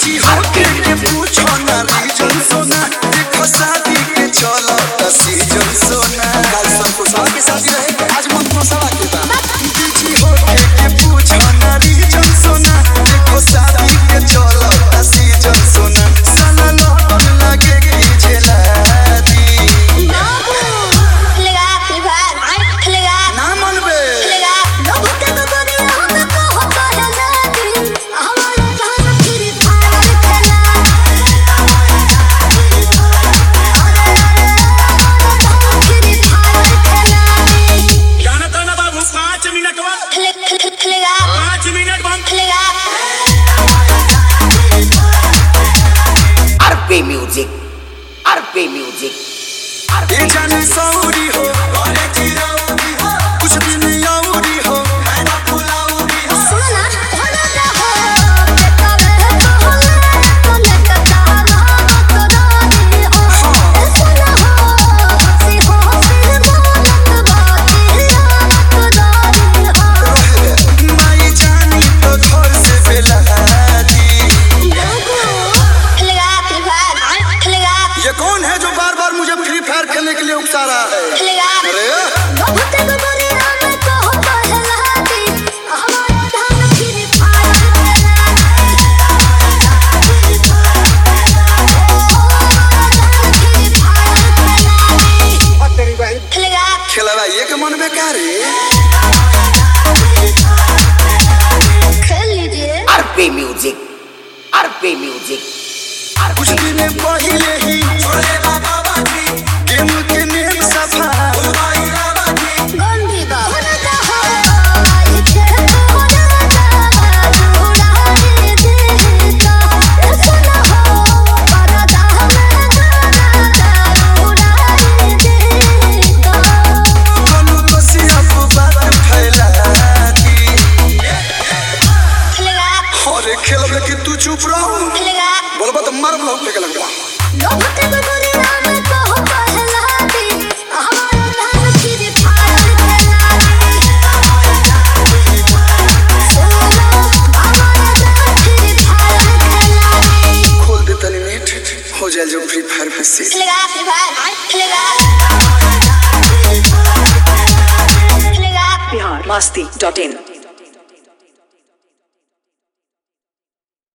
Music जाने सौरी हो कुछ दिन याऊरी हो सुना तबे तो लगता तो रानी हो सुना सी हो फिर बोलत बाती रानी हो माई जानी तो घर से बेला ये कौन है जो बार बार मुझे फ्री फायर खेलने के लिए उकसा रहा है? अरे खेलवा ये के मन बेकार है। खेल लीजिए आरपी म्यूजिक कुछ दिन पहले ही गेम के नेम सफा गंदी बात खेल कि तू चुप रहो बोलबा तो मार ब्लॉक फेंके लगबा खोल दे तनी नेट हो जाए जो फ्री फायर पे से biharmasti.in